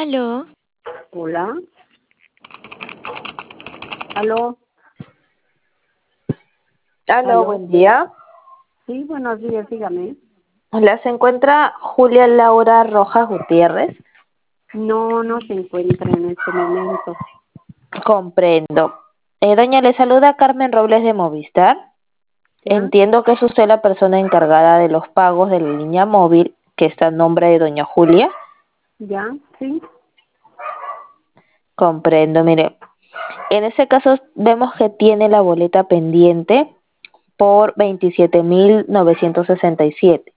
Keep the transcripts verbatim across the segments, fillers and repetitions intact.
Aló. Hola. Aló. Aló, Aló. buen día. Sí, buenos días, dígame. Hola, se encuentra Julia Laura Rojas Gutiérrez. No, no se encuentra en este momento. Comprendo. Eh, doña, le saluda Carmen Robles de Movistar. ¿Ya? Entiendo que es usted la persona encargada de los pagos de la línea móvil que está a nombre de doña Julia. ¿Ya? Sí. Comprendo, mire. En ese caso vemos que tiene la boleta pendiente por veintisiete mil novecientos sesenta y siete.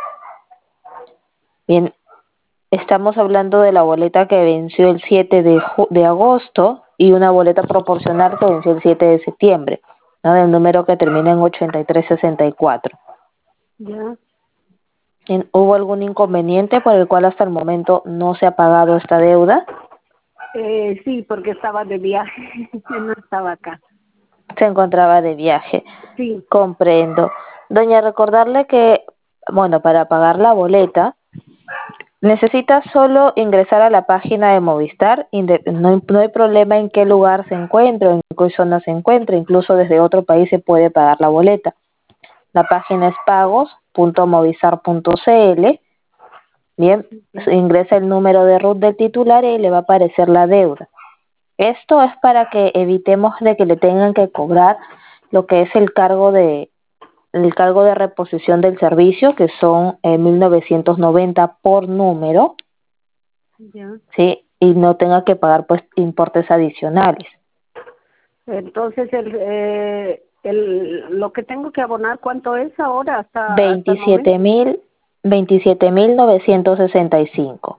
Bien, estamos hablando de la boleta que venció el siete de, ju- de agosto y una boleta proporcional que venció el siete de septiembre, ¿no? Del número que termina en ochenta y tres sesenta y cuatro. ¿Ya? En- ¿Hubo algún inconveniente por el cual hasta el momento no se ha pagado esta deuda? Eh, sí, porque estaba de viaje. No estaba acá. Se encontraba de viaje. Sí. Comprendo. Doña, recordarle que, bueno, para pagar la boleta, necesita solo ingresar a la página de Movistar, inde- no, hay- no hay problema en qué lugar se encuentre o en qué zona se encuentre, incluso desde otro país se puede pagar la boleta. La página es pagos punto movistar punto cl. Bien, ¿Ya? se ingresa el número de RUT del titular y le va a aparecer la deuda. Esto es para que evitemos de que le tengan que cobrar lo que es el cargo de el cargo de reposición del servicio, que son eh, mil novecientos noventa por número, ¿Ya? ¿sí? Y no tenga que pagar pues importes adicionales. Entonces, el, eh, el, lo que tengo que abonar, ¿cuánto es ahora hasta, hasta el momento? veintisiete mil, veintisiete mil novecientos sesenta y cinco.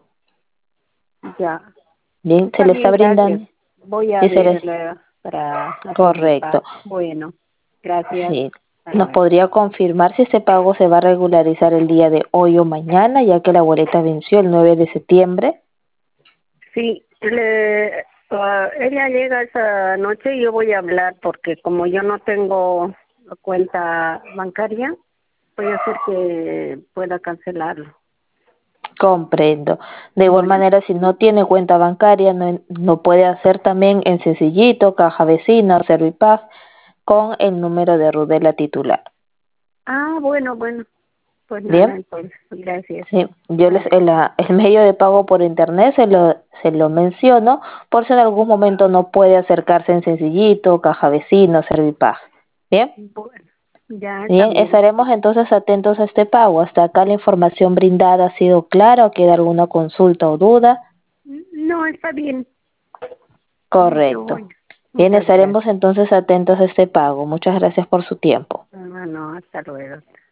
Ya. Bien, se Está le está bien, gracias. brindando, Voy a sí, se les, ver eh, para hacer el correcto, pago. Bueno, gracias. sí. Hasta ¿Nos luego. podría confirmar si este pago se va a regularizar el día de hoy o mañana, ya que la boleta venció el nueve de septiembre? Sí, le, ah, ella llega esa noche y yo voy a hablar porque como yo no tengo cuenta bancaria, voy a hacer que pueda cancelarlo. Comprendo. De igual Bueno. manera, si no tiene cuenta bancaria, no, no puede hacer también en Sencillito, Caja Vecina o Servipag con el número de RUT de la titular. Ah, bueno, bueno. Pues nada, Bien, entonces, gracias. sí, yo les, Vale. el, la- el medio de pago por internet se lo, se lo menciono por si en algún momento no puede acercarse en Sencillito, Caja Vecina o Servipag. Bien, Bueno, ya bien, también. estaremos entonces atentos a este pago. Hasta acá la información brindada ha sido clara o queda alguna consulta o duda. No, está bien. Yo Correcto. voy. Bien, Muchas gracias. estaremos entonces atentos a este pago. Muchas gracias por su tiempo. Ah, no, hasta luego.